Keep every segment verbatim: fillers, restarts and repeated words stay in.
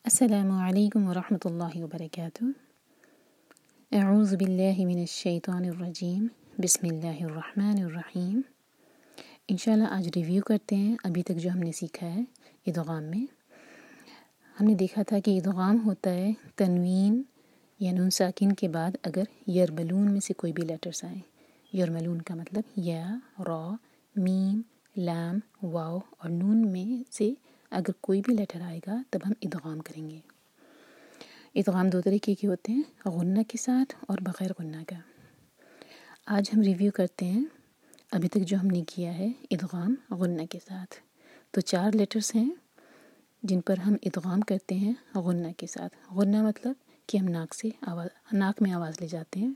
السلام علیکم ورحمۃ اللہ وبرکاتہ۔ اعوذ باللہ من الشیطان الرجیم، بسم اللہ الرحمن الرحیم۔ انشاءاللہ آج ریویو کرتے ہیں ابھی تک جو ہم نے سیکھا ہے ادغام میں۔ ہم نے دیکھا تھا کہ ادغام ہوتا ہے تنوین یا نون ساکن کے بعد اگر یرملون میں سے کوئی بھی لیٹرز آئیں۔ یرملون کا مطلب یا، را، میم، لام، واو اور نون میں سے اگر کوئی بھی لیٹر آئے گا تب ہم ادغام کریں گے۔ ادغام دو طریقے کے ہوتے ہیں، غنہ کے ساتھ اور بغیر غنہ کا۔ آج ہم ریویو کرتے ہیں ابھی تک جو ہم نے کیا ہے ادغام غنہ کے ساتھ۔ تو چار لیٹرز ہیں جن پر ہم ادغام کرتے ہیں غنہ کے ساتھ۔ غنہ مطلب کہ ہم ناک سے آواز ناک میں آواز لے جاتے ہیں۔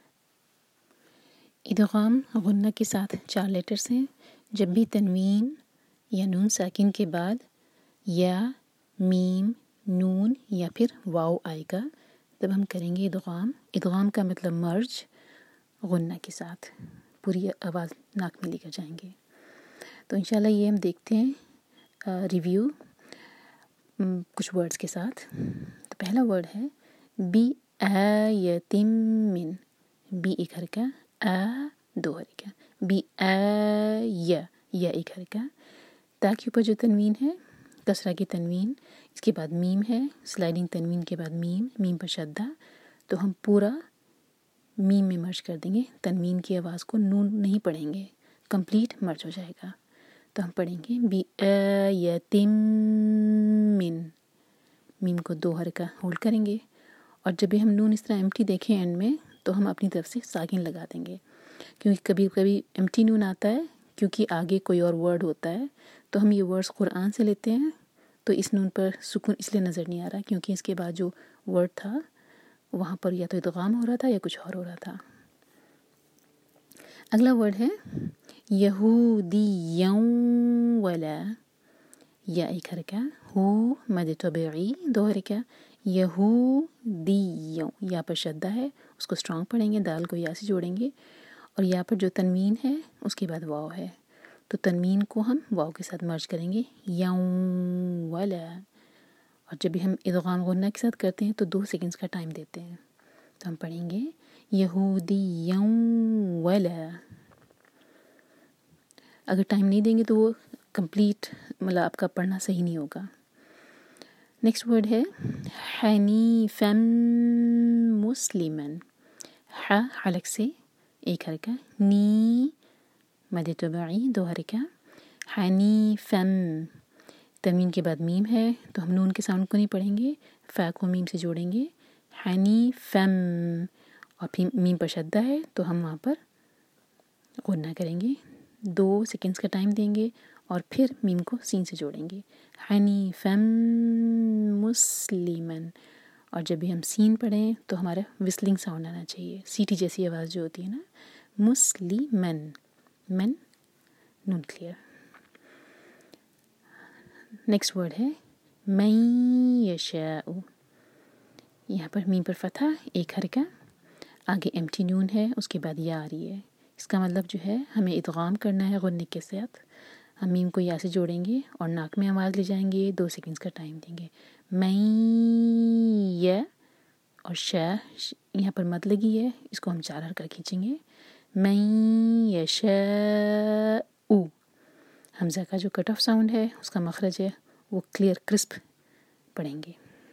ادغام غنہ کے ساتھ چار لیٹرز ہیں۔ جب بھی تنوین یا نون ساکن کے بعد یا، میم، نون یا پھر واو آئے گا تب ہم کریں گے ادغام۔ ادغام کا مطلب مرج غنہ کے ساتھ، پوری آواز ناک میں لے کر جائیں گے۔ تو انشاءاللہ یہ ہم دیکھتے ہیں ریویو کچھ ورڈز کے ساتھ۔ تو پہلا ورڈ ہے بی آیتم من، بی ایک حرکہ، آ دو حرکہ، بی آیا، یا ایک حرکہ۔ تا کے اوپر جو تنوین ہے کسرہ کی تنوین، اس کے بعد میم ہے، سلائڈنگ تنوین کے بعد میم، میم پر شدہ، تو ہم پورا میم میں مرج کر دیں گے۔ تنوین کی آواز کو نون نہیں پڑھیں گے، کمپلیٹ مرج ہو جائے گا۔ تو ہم پڑھیں گے بی آیتم من، میم کو دو حرکہ ہولڈ کریں گے، اور جب بھی ہم نون اس طرح ایمٹی دیکھیں اینڈ میں تو ہم اپنی طرف سے ساکن لگا دیں گے، کیونکہ کبھی کبھی ایمٹی نون آتا ہے کیونکہ آگے کوئی اور ورڈ ہوتا ہے، تو ہم یہ ورڈز قرآن سے لیتے ہیں، تو اس نون پر سکون اس لیے نظر نہیں آ رہا کیونکہ اس کے بعد جو ورڈ تھا وہاں پر یا تو ادغام ہو رہا تھا یا کچھ اور ہو رہا تھا۔ اگلا ورڈ ہے یہودیوں ولا، یا ایک حرکہ، ہو مد طبیعی دو حرکہ، یہودیوں، یا پر شدہ ہے اس کو اسٹرانگ پڑھیں گے، دال کو یا سے جوڑیں گے، اور یا پر جو تنوین ہے اس کے بعد واو ہے، تو تنوین کو ہم واو کے ساتھ مرج کریں گے، یوں ولا۔ اور جب بھی ہم ادغام غنہ کے ساتھ کرتے ہیں تو دو سیکنڈز کا ٹائم دیتے ہیں، تو ہم پڑھیں گے یہودیوں ولا۔ اگر ٹائم نہیں دیں گے تو وہ کمپلیٹ مطلب آپ کا پڑھنا صحیح نہیں ہوگا۔ نیکسٹ ورڈ ہے حنیفا مسلما، ح حلق سے ایک حرکہ، نی مد طبعی دو حرکہ، حنیفا، تنوین کے بعد میم ہے تو ہم نون کے ساؤنڈ کو نہیں پڑھیں گے، فا کو میم سے جوڑیں گے، حنیفا، اور پھر میم پر شدہ ہے تو ہم وہاں پر غنہ کریں گے، دو سیکنڈز کا ٹائم دیں گے اور پھر میم کو سین سے جوڑیں گے، حنیفا مسلما۔ اور جب بھی ہم سین پڑھیں تو ہمارا وسلنگ ساؤنڈ آنا چاہیے، سیٹی جیسی آواز جو ہوتی ہے نا، مسلمن، من نون کلیئر۔ نیکسٹ ورڈ ہے من یشاء، یہاں پر میم پر فتحہ ایک حرکہ، آگے ایمٹی نون ہے اس کے بعد یا آ رہی ہے، اس کا مطلب جو ہے ہمیں ادغام کرنا ہے غنہ کے ساتھ، ہم میم کو یا سے جوڑیں گے اور ناک میں آواز لے جائیں گے، دو سیکنڈز کا ٹائم دیں گے، من یا، اور شا یہاں پر مد لگی ہے، اس کو ہم چار حرکہ کھینچیں گے، من یشاء، حمزہ کا جو کٹ آف ساؤنڈ ہے اس کا مخرج ہے وہ کلیئر کرسپ پڑھیں گے۔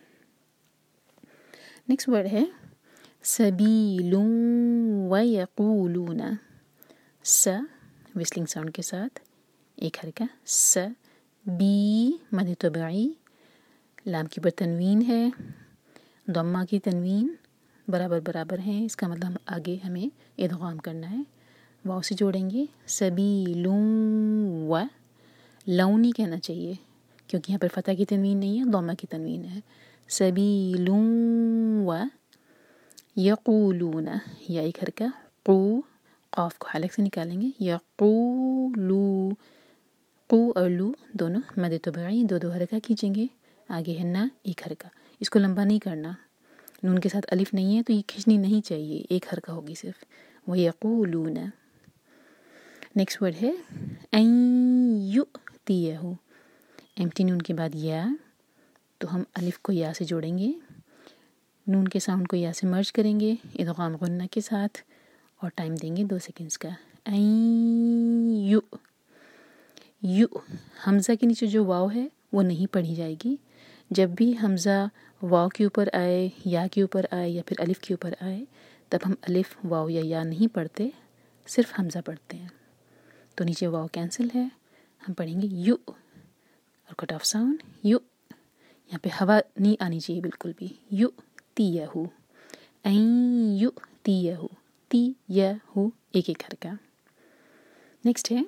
نیکسٹ ورڈ ہے سبیل ویقولون، س وسلنگ ساؤنڈ کے ساتھ ایک حرکہ، س، بی مد طبعی، لام کی پر تنوین ہے، ضمہ کی تنوین برابر برابر ہیں، اس کا مطلب آگے ہمیں ادغام کرنا ہے، واو سے جوڑیں گے، سبیل و، لون نہیں کہنا چاہیے کیونکہ یہاں پر فتح کی تنوین نہیں ہے، ضمہ کی تنوین ہے، سبیل و یقولون، یا ایک حرکہ، قو، قاف کو حلق سے نکالیں گے، یقولو، قو اور لو دونوں مد طبعی دو دو حرکہ کھینچیں گے، آگے ہے نا ایک حرکہ، اس کو لمبا نہیں کرنا، نون کے ساتھ الف نہیں ہے تو یہ کھینچنی نہیں چاہیے، ایک حرکہ ہوگی صرف، وَيَقُولُونَ۔ نیکسٹ ورڈ ہے این یؤتیہ، ایمٹی نون کے بعد یا، تو تو ہم الف کو یا سے جوڑیں گے، نون کے ساؤنڈ کو یا سے مرج کریں گے ادغام غنہ کے ساتھ، اور ٹائم دیں گے دو سیکنڈز کا. این یو یو حمزہ کے نیچے جو واو ہے وہ نہیں پڑھی جائے گی. جب بھی حمزہ واو کے اوپر آئے، یا کے اوپر آئے یا پھر الف کے اوپر آئے، تب ہم الف واو یا یا نہیں پڑھتے، صرف حمزہ پڑھتے ہیں. تو نیچے واو کینسل ہے، ہم پڑھیں گے یو، اور کٹ آف ساؤنڈ یو. یہاں پہ ہوا نہیں آنی چاہیے بالکل بھی. یو تی یہو، این یو تی یہو، تی یہو ایک ایک حرکہ. نیکسٹ ہے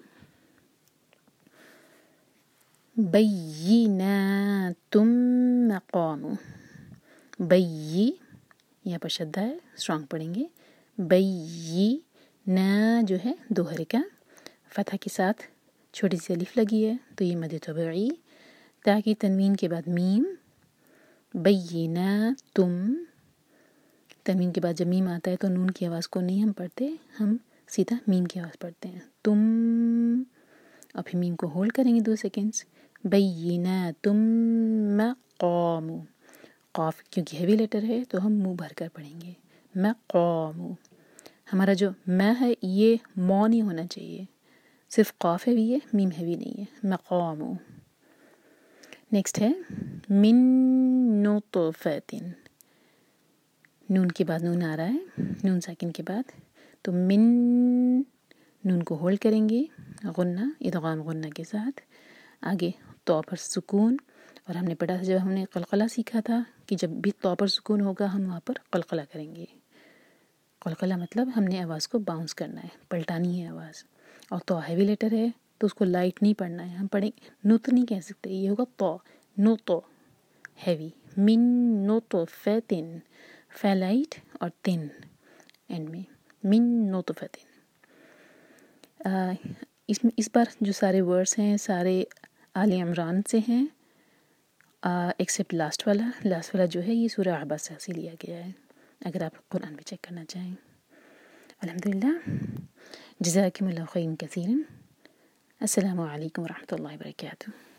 بیناتم مقام. بی یہاں پر شدہ ہے، اسٹرانگ پڑھیں گے. بی نا جو ہے دو حرکہ، فتح کے ساتھ چھوٹی سی الف لگی ہے تو یہ مد طبعی. تاکہ تنوین کے بعد میم. بیناتم، تنوین کے بعد جب میم آتا ہے تو نون کی آواز کو نہیں ہم پڑھتے، ہم سیدھا میم کی آواز پڑھتے ہیں. تم، اور پھر میم کو ہولڈ کریں گے دو سیکنڈز. بیناتم مقام، قاف کیونکہ ہیوی لیٹر ہے تو ہم منہ بھر کر پڑھیں گے. مقام، ہمارا جو میں ہے یہ مو نہیں ہونا چاہیے، صرف قاف ہیوی ہے، میم ہیوی نہیں ہے. مقام. نیکسٹ ہے من نطفۃ. نون کے بعد نون آ رہا ہے، نون ساکن کے بعد، تو من، نون کو ہولڈ کریں گے غنہ ادغام غنہ کے ساتھ. آگے تو پر سکون، اور ہم نے پڑھا تھا جب ہم نے قلقلہ سیکھا تھا کہ جب بھی تو پر سکون ہوگا ہم وہاں پر قلقلہ کریں گے. قلقلہ مطلب ہم نے آواز کو باؤنس کرنا ہے، پلٹانی ہے آواز. اور تو ہیوی لیٹر ہے تو اس کو لائٹ نہیں پڑھنا ہے، ہم پڑھیں نت نہیں کہہ سکتے، یہ ہوگا تو نو تو ہیوی. من نطفۃ، فے لائٹ اور تن اینڈ میں. من نطفۃ. اس میں اس بار جو سارے ورڈس ہیں سارے آل عمران سے ہیں، ایکسیپٹ لاسٹ والا. لاسٹ والا جو ہے یہ سورہ عبس سے لیا گیا ہے، اگر آپ قرآن بھی چیک کرنا چاہیں. الحمدللہ. جزاکم اللہ خیرا کثیرا. السلام علیکم ورحمۃ اللہ وبرکاتہ.